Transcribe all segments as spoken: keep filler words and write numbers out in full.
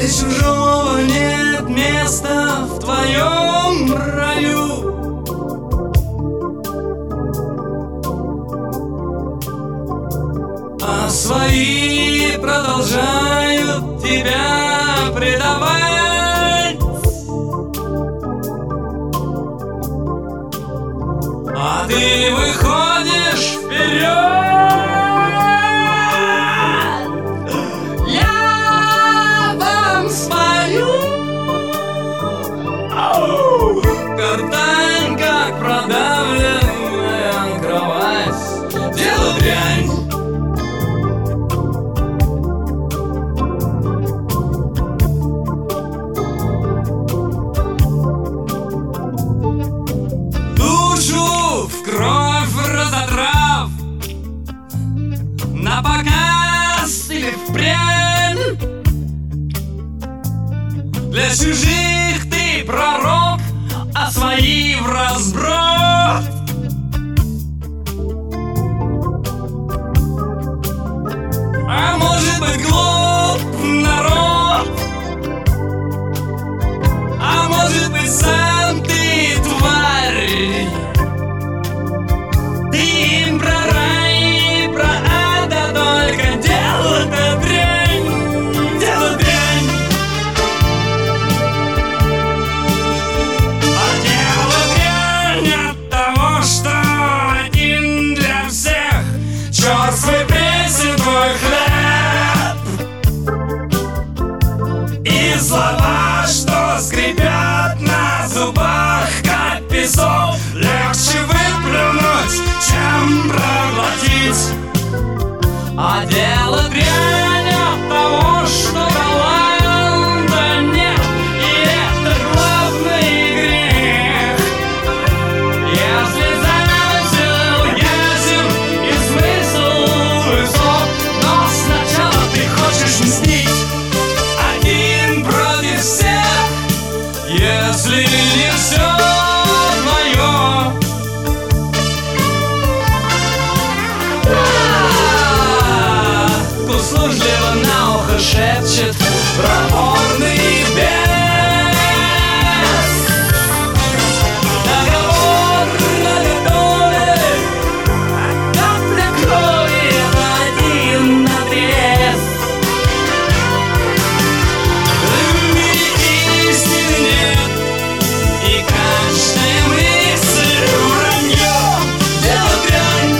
Для чужого нет места в твоем раю. А свои продолжают тебя предавать. А ты выходишь вперед. Я вам спою. Картань, как продавленная кровать. Дело дрянь. В кровь разодрав, на показ или впрямь. Для чужих ты пророк, а свои вразброд. А может быть глуп народ, а может быть сам ты тварь. Свой пресен твой хлеб и слова, что скрипят на зубах, как песок, легче выплюнуть, чем проглотить. А дело дрянь от того, что таланта нет, и это главный грех. Если замысел ясен и смысл высок, но сначала ты хочешь мстить один против всех. Если не все твое, услужливо на ухо шепчет проворный бес. Договор на готове, капля крови один надрез. В мире истины нет, и каждая мысль вранье. Дело дрянь.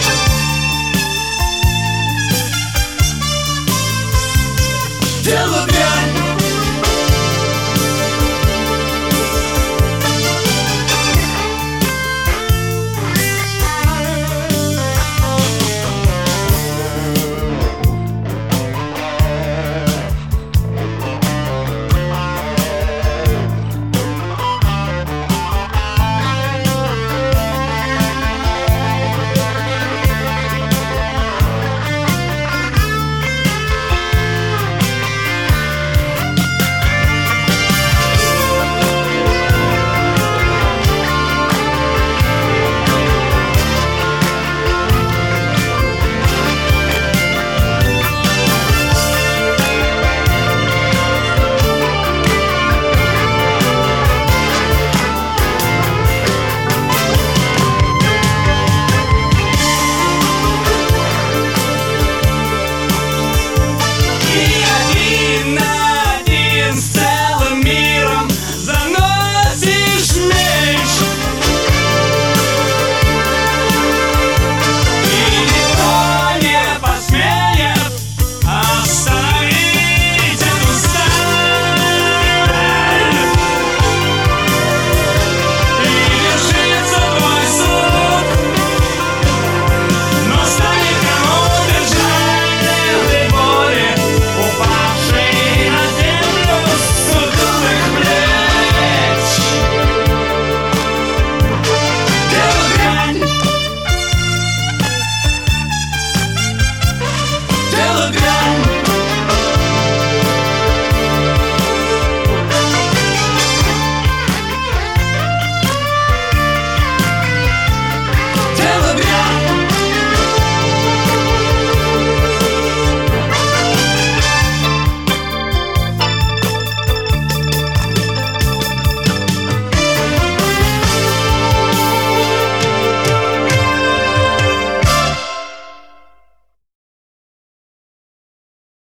Дело